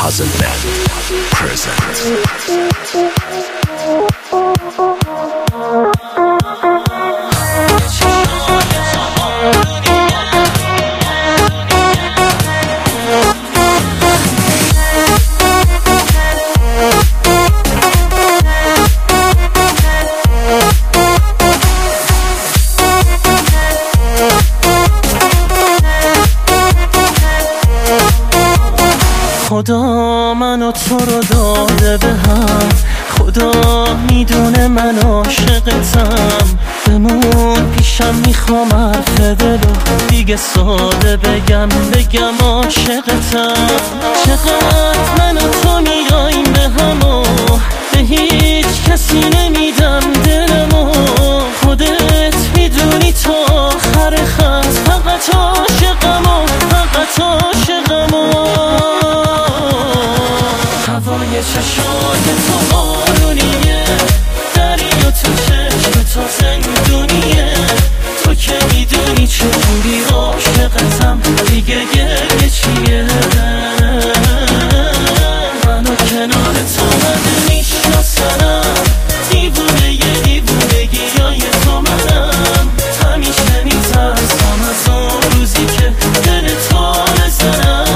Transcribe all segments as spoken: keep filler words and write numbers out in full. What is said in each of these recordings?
Puzzle Band presents خدا منو تو رو داده به هم، خدا میدونه من عاشقتم. بمون پیشم میخوام حرف دلو دیگه ساده بگم بگم عاشقتم. چقدر من و تو میاییم به همو، به هیچ کسی نمیدم دلمو. خودت میدونی تا آخر خط فقط عاشقمو، فقط عاشقمو. هوای چشای تو آرونیه، دریا تو چشم تو زندونیه. تو که میدونی چجوری عاشقتم، دیگه گریه چیه؟ منو کنار تو من میشناسم، دیوونه یه دیوونگی های تو منم. همیشه میترسم از اون روزی که دل تو بزنم.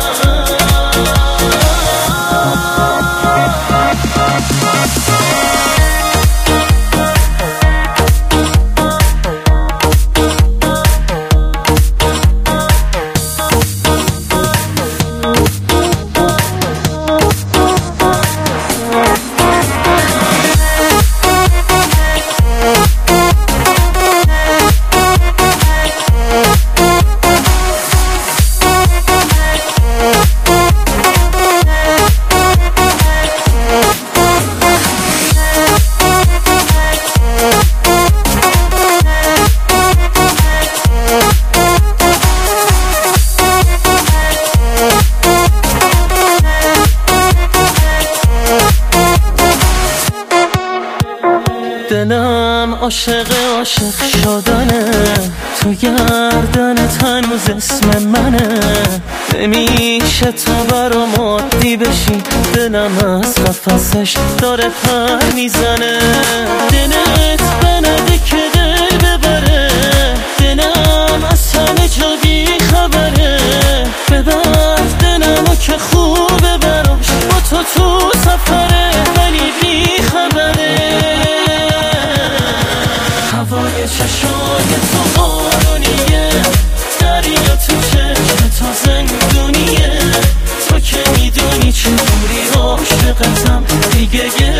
دلم عاشق عاشق شدنه، تو گردنت هنوز اسم منه. نمیشه تو برام عادی بشی، دلم از قفسش داره پر میزنه. دلت بنده که دل ببره، دلم از همه جا بی خبره. ببر دلمو که خوبه براش، با تو تو سفره ولی بی خبره. هوای چشای تو آرونیه، دریا تو چشم تو زندونیه. تو که میدونی چجوری عاشقتم، دیگه